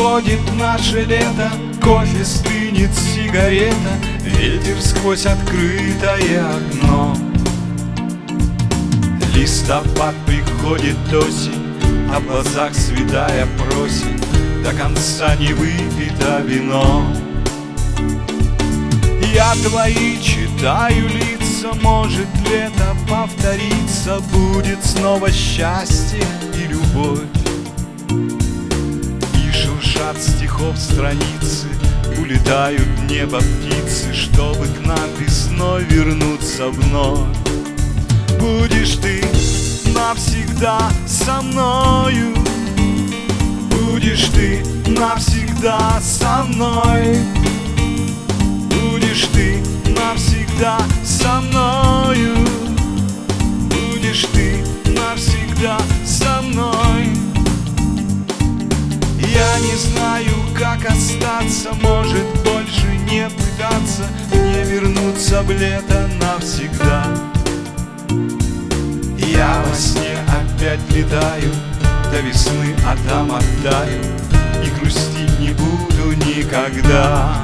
Приходит наше лето, кофе стынет, сигарета, ветер сквозь открытое окно. Листопад приходит осень, а в глазах святая просит до конца не выпито вино. Я твои читаю лица, может лето повторится, будет снова счастье и любовь. И шуршат стихов страницы, улетают в небо птицы, чтобы к нам весной вернуться вновь. Будешь ты навсегда со мною, будешь ты навсегда со мной, будешь ты навсегда со мною, будешь ты навсегда со мной. Я не знаю, как остаться, может больше не пытаться, мне вернуться в лето навсегда. Я во сне опять летаю до весны, а там оттаю, и грустить не буду никогда.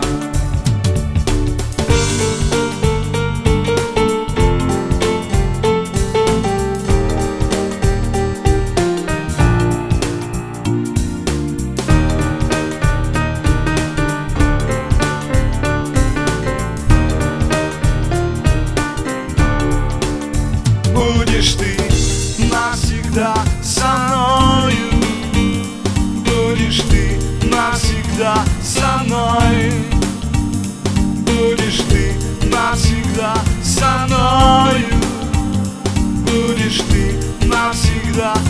Будешь ты навсегда со мною, будешь ты навсегда со мной, будешь ты навсегда со мною, будешь ты навсегда